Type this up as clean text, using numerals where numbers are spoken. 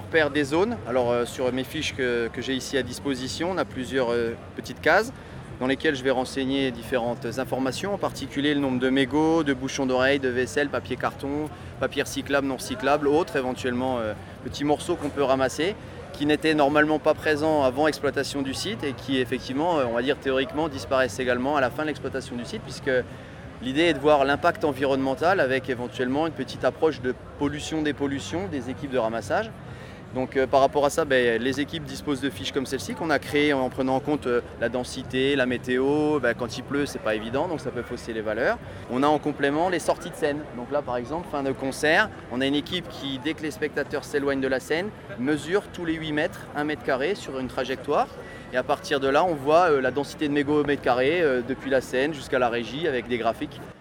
repère des zones. Alors sur mes fiches que j'ai ici à disposition, on a plusieurs petites cases dans lesquelles je vais renseigner différentes informations, en particulier le nombre de mégots, de bouchons d'oreilles, de vaisselle, papier carton, papier recyclable, non recyclable, autres éventuellement petits morceaux qu'on peut ramasser, qui n'étaient normalement pas présents avant exploitation du site et qui effectivement, on va dire théoriquement, disparaissent également à la fin de l'exploitation du site, puisque l'idée est de voir l'impact environnemental avec éventuellement une petite approche de pollution-dépollution des équipes de ramassage. Donc par rapport à ça, les équipes disposent de fiches comme celle-ci qu'on a créées en prenant en compte la densité, la météo. Quand il pleut, c'est pas évident, donc ça peut fausser les valeurs. On a en complément les sorties de scène. Donc là par exemple, fin de concert, on a une équipe qui, dès que les spectateurs s'éloignent de la scène, mesure tous les 8 mètres, 1 mètre carré sur une trajectoire. Et à partir de là, on voit la densité de mégots au mètre carré depuis la scène jusqu'à la régie avec des graphiques.